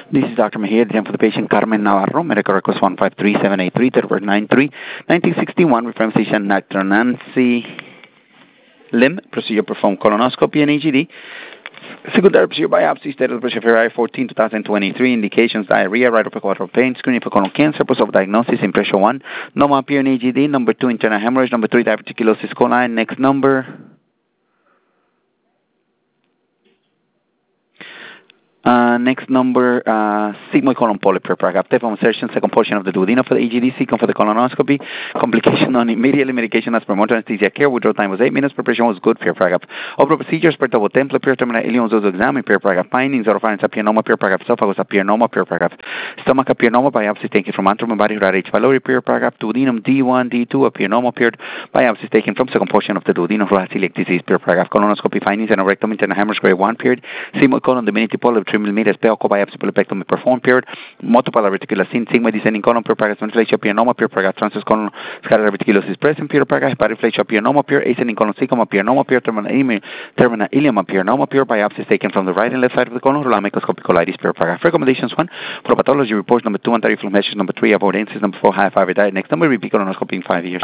This is Dr. Mejia, the for the patient Carmen Navarro. Medical request 153783, date of birth 9/3/1961, reference patient Dr. Nancy Lim. Procedure performed colonoscopy and EGD. Secondary procedure biopsy, status of February 14, 2023. Indications: diarrhea, right upper quadrant pain, screening for colon cancer, purpose of diagnosis, impression 1, normal appear in EGD. Number 2, internal hemorrhage. Number 3, diverticulosis coli. Next number. Next number, sigmoid colon polyp per paragraph. Type of insertion, second portion of the duodenum for the EGD, second for the colonoscopy. Complication on immediately medication as per motor anesthesia care. Withdrawal time was 8 minutes. Preparation was good per paragraph. Overall procedures per double template per terminal ileum zozo exam per paragraph. Findings: oropharynx appear normal per paragraph. Esophagus appear normal per paragraph. Stomach appear normal. Biopsy taken from abdomen, body, H. pylori per paragraph. Duodenum D1, D2 appear normal per biopsy taken from second portion of the duodenum for celiac disease per paragraph. Colonoscopy findings: anorectum, internal hemorrhage grade 1 period. Sigmoid colon diminutive polyp 3 millimeters. Pelco biopsy polypectomy performed period. Multiple reticulocyte sigmoid descending colon per paragraph. Ventilation appear normal per paragraph. Transverse colon scalar reticulosis present per paragraph. Hepatoflation appear normal per. Ascending colon cecum appear normal per. Terminal ileum appear normal per. Biopsies taken from the right and left side of the colon. Rural microscopic colitis per paragraph. Recommendations: 1, for pathology reports. Number 2, anti-reflux measures. Number 3, avoid answers. Number 4, high fiber diet. Next number, repeat colonoscopy in 5 years.